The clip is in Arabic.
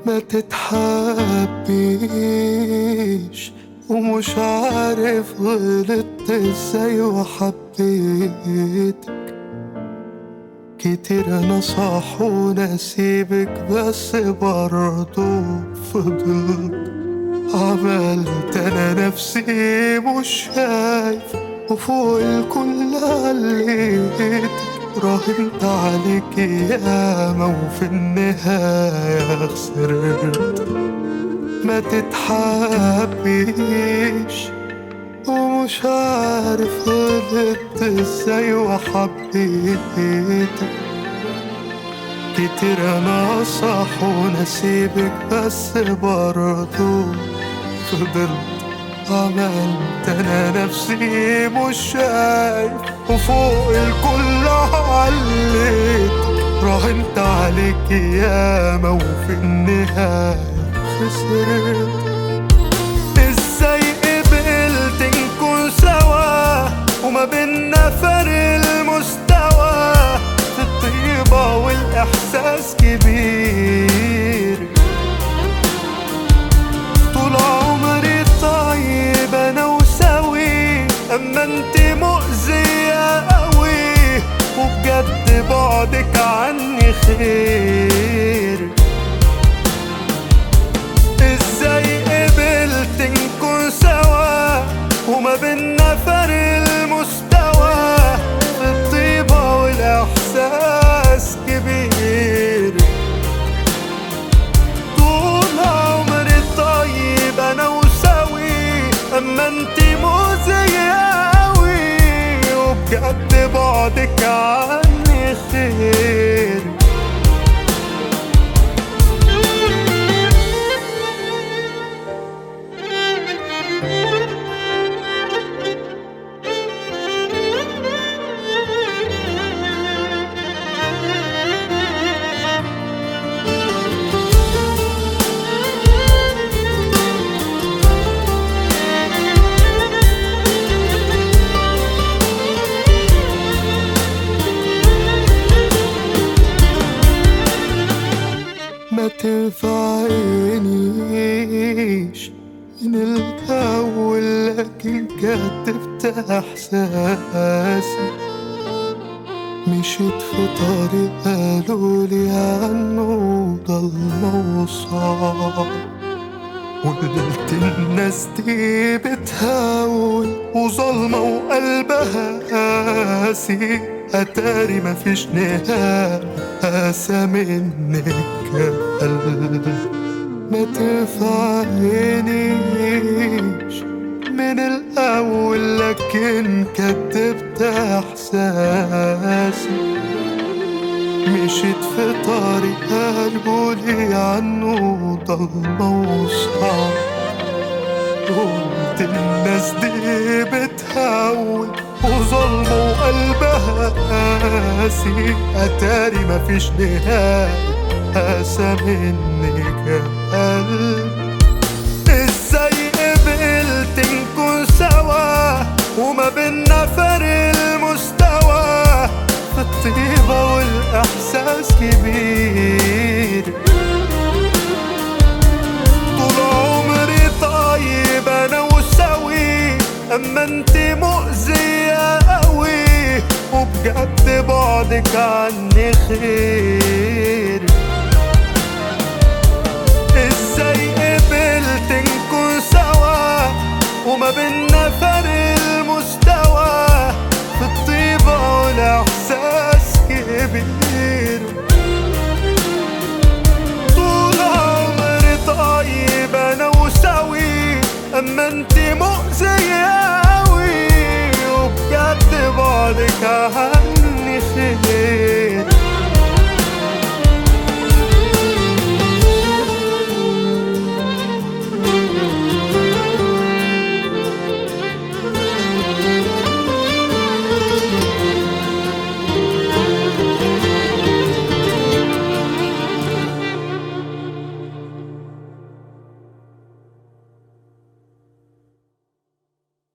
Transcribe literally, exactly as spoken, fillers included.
ما تتحبيش ومش عارف غلطت ازاي وحبيتك كتير. انا صح ونسيبك بس برضو فضلت عملت انا نفسي مش شايف، وفوق الكل عليتك راهنت عليك ياما وفي النهاية خسرت. ما تتحبيش ومش عارف غلطت ازاي وحبيتك كتير. انا صح ونسيبك بس برضو فضلت عملت انا نفسي مش شايف، وفوق الكل عليتك راهنت عليك ياما وفي النهاية خسرت. ازاي قبلت نكون سوا وما بينا فرق المستوى في الطيبة والإحساس كبير. طول عمري طيب أنا وسوي، أما انت مؤذية قوي وبجد بعدك عني خير. ازاي قبلت نكون سوا وما بينا فرق المستوى في الطيبة والإحساس كبير. طول عمري طيب أنا وسوي، أما انت مؤذية أوي وبجد بعدك عني خير. ما تنفعنيش من الأول لكن كتبت إحساسي. مشيت في طريق قالولي عنه ضلمة وصعب، وقلت الناس دي بتهاول وظلمة وقلبها قاسي. أتاري مفيش نهاية قاسى منك قلب. ما تنفعنيش من الأول لكن كتبت إحساسي. مشيت في طريق قالولي عنه ضلمة وصعب، قلت الناس دي بتهاول وظلمة وقلبها قاسي. أتاري مفيش نهاية قاسى منك قلب. ازاي قبلت نكون سوا وما بينا فرق المستوى في الطيبة والإحساس كبير. طول عمري طيب أنا وسوي، أما انت مؤذية قوي وبجد بعدك عني خير. ازاي قبلت نكون سوا وما بينا